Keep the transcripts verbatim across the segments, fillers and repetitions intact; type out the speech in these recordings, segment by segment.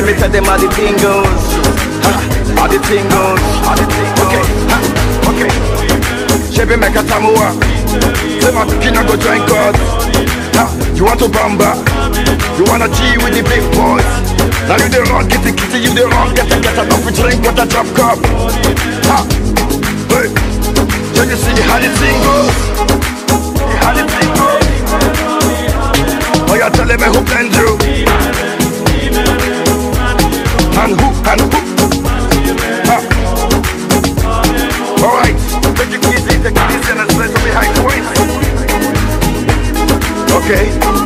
me tell them how the thing goes. Ha, how the thing goes. How the thing goes. Okay, ha, okay. Chebe meka tamua. Say my pikin go join God. Ha, you want to bamba? You wanna G with the big boys? Now you the wrong, kitty kitty, you the wrong, get a get a coffee drink with a drop cup. Ha, hey, can you see how the thing goes? How the thing goes? Oh, you're telling me who blend you? And who, and who? Ha. Alright, take it easy, take it easy, and let's play some behind the waist. Okay.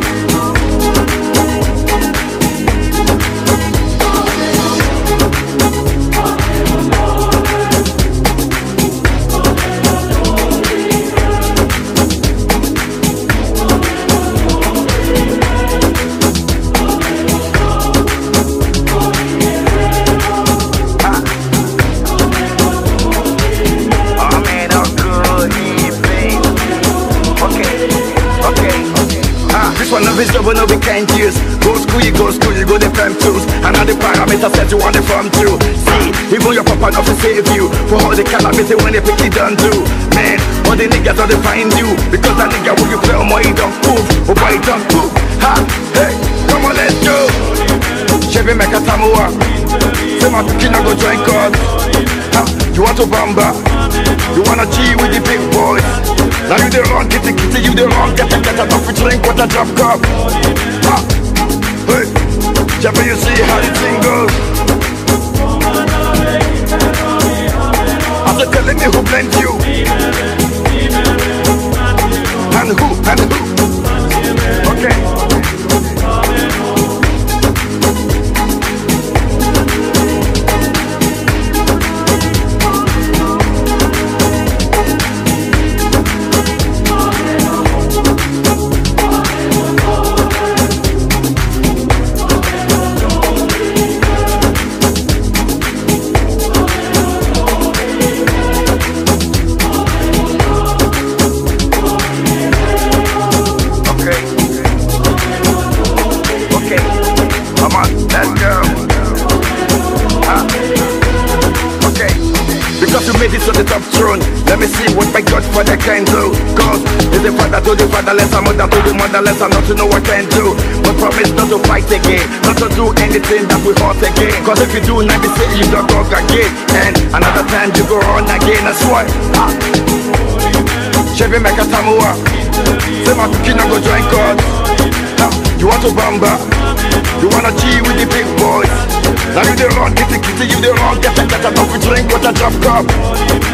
But no we can't use. Go school, you go school, you go the fam tools. And all the parameters set you on the farm too. See, even your papa not to save you. For all the calamity when they pick it done do. Man, all the niggas don't find you. Because that nigga when you play on more, he don't move. Oh boy, he don't move. Ha, hey, come on, let's go. Chevy make a tamua. Say my pikin go join God. Ha, you want to bamba? You wanna G with the big boys? Now you the wrong, kitty kitty, you the wrong, get a get a coffee drink with a drop cup. Ha, hey, Jabba, you see how the thing goes. After telling me who blend you, and who, and who, okay. Let me see what my Godfather can do. Cause he's the father to the fatherless, a mother to the motherless, I'm not to know what I can do. But promise not to fight again, not to do anything that we hurt again. Cause if you do, now be say you don't talk again. And another time you go on again, that's why. Ah. Chevy make a tamua. Say my pikin go join God. Ah. You want to bamba? You wanna G with the big boys? Now you the wrong, kitty kitty, you the wrong, get a get a coffee drink with a drop cup.